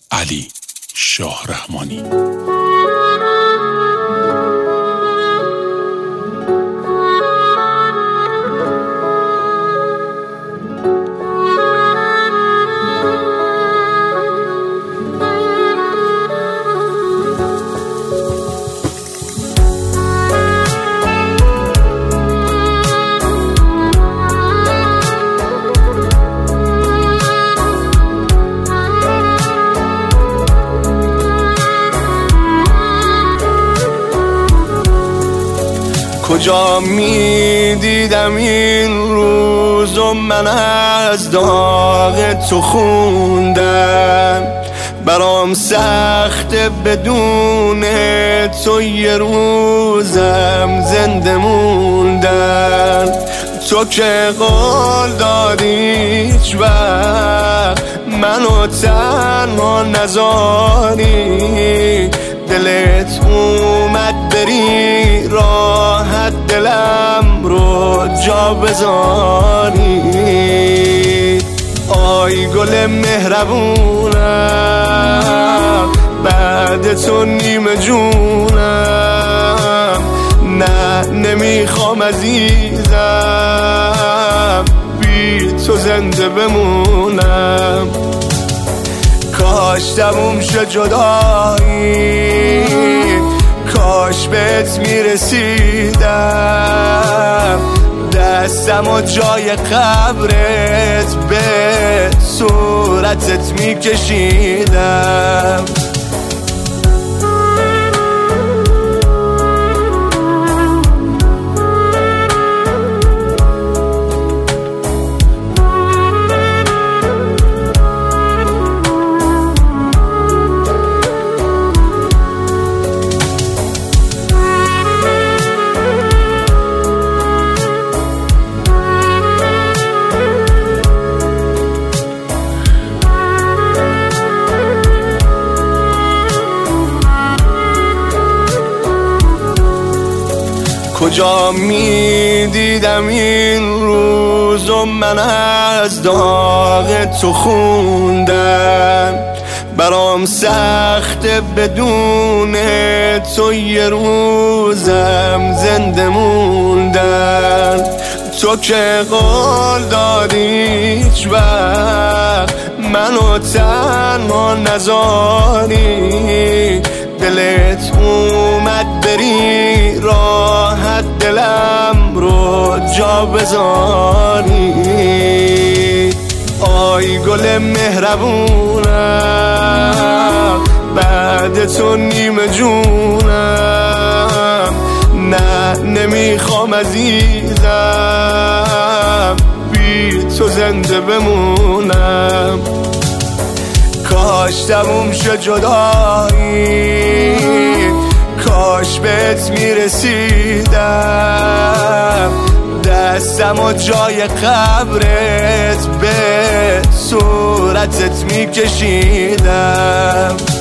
علی شاهرحمانی. کجا می دیدم این روز و من از داغ تو خوندم، برام سخته بدون تو یه روزم زنده موندن. تو که قول دادی هیچ وقت منو تنها نذاری، دلت اومد بری راحت دلم رو جا بذاری. آی گل مهربونم بعد تو نیمه جونم، نه نمیخوام عزیزم بی تو زنده بمونم. کاش تموم شد جدایی، کاش بهت میرسیدم، دستم و جای قبرت به صورتت میکشیدم. کجا می دیدم این روز و من از داغ تو خوندم، برام سخته بدون تو یه روزم زنده موندن. تو که قول دادی هیچ وقت منو تنها نذاری، دلت اومد بری راحت دلم رو جا بذاری. آی گل مهربونم بعد تو نیمه جونم، نه نمیخوام عزیزم بی تو زنده بمونم. کاش تموم شد جدایی، کاش بهت میرسیدم، دستم و جای قبرت به صورتت میکشیدم.